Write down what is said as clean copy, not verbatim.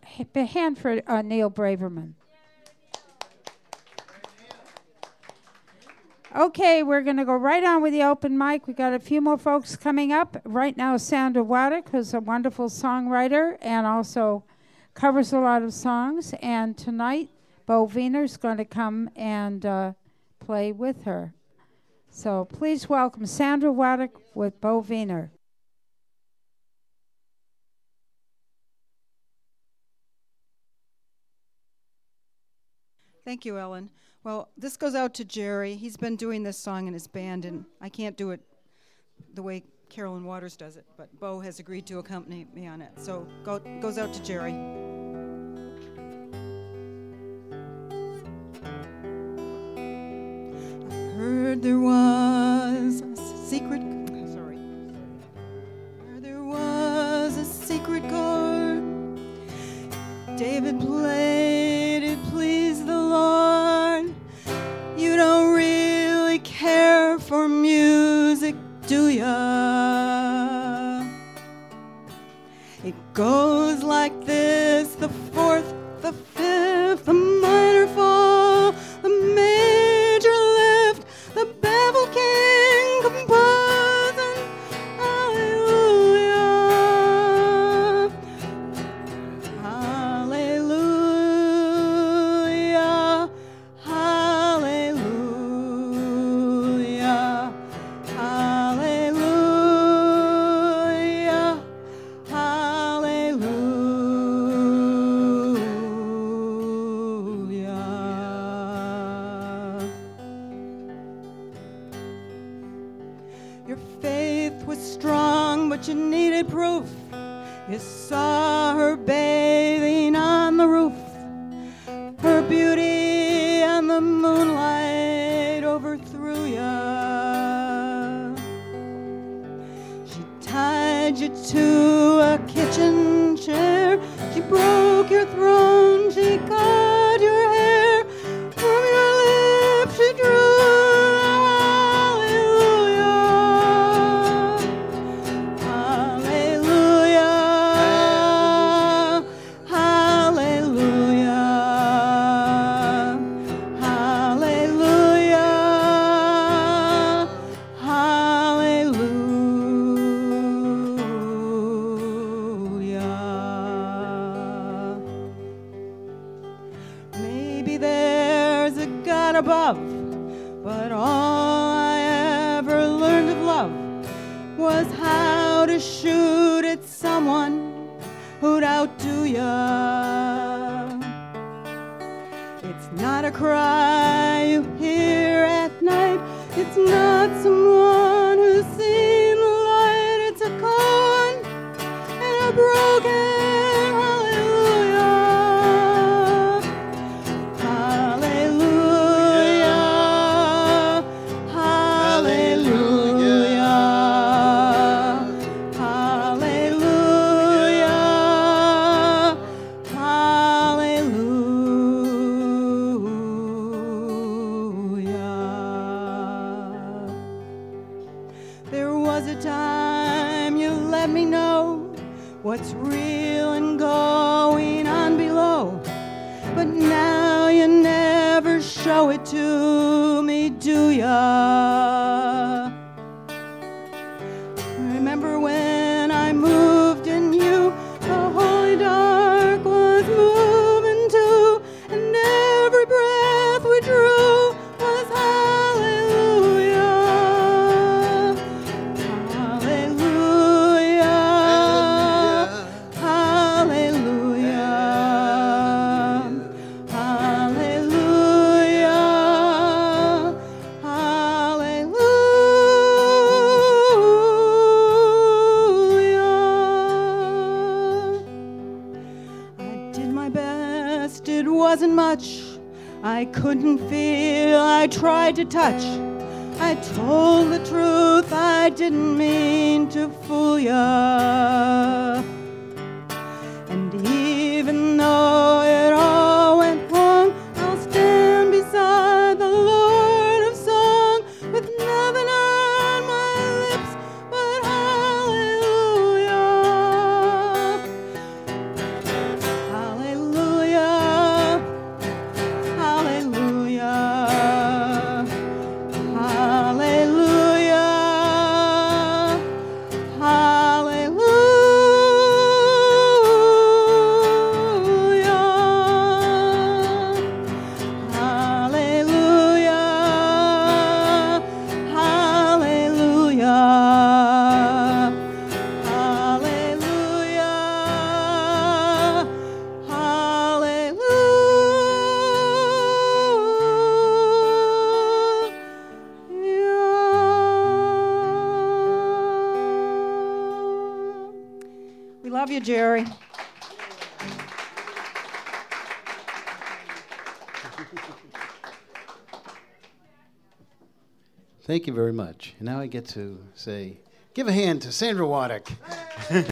hand for Neil Braverman. Okay, we're going to go right on with the open mic. We got a few more folks coming up. Right now, Sandra Waddick, who's a wonderful songwriter and also covers a lot of songs. And tonight, Bo Wiener's going to come and play with her. So please welcome Sandra Waddick with Bo Wiener. Thank you, Ellen. Well, this goes out to Jerry. He's been doing this song in his band, and I can't do it the way Carolyn Waters does it, but Bo has agreed to accompany me on it. So goes out to Jerry. I heard there was a secret... There was a secret chord. David played, it pleased the Lord. You don't really care for music, do ya? It goes like this: the fourth, the fifth, the minor fall, the major lift, the baffled king composing hallelujah, hallelujah, hallelujah, hallelujah, hallelujah. Your faith was strong, but you needed proof. You saw her bathing on the roof, her beauty and the moonlight overthrew ya. She tied you to a kitchen chair, she broke your throne, she cut your hair, from your lips she drew hallelujah, hallelujah, hallelujah, hallelujah. Maybe there's a God above, but all I ever learned of love was how to shoot at someone who'd outdo ya. It's not a cry you hear at night, it's not someone who's seen the light, it's a con and a broken hallelujah, hallelujah, hallelujah, hallelujah. There was a time you let me know what's real and going on below, but now you never show it to me, do ya? Remember when I moved in you, the holy dark was moving too, and every breath we drew was hallelujah, hallelujah, hallelujah, hallelujah, hallelujah. I did my best, it wasn't much. I couldn't feel, I tried to touch. I told the truth, I didn't mean to fool ya. And even though it all went wrong, I'll stand beside the Lord of song with nothing on my lips but hallelujah, hallelujah, We love you, Jerry. Thank you very much. And now I get to say, give a hand to Sandra Waddick.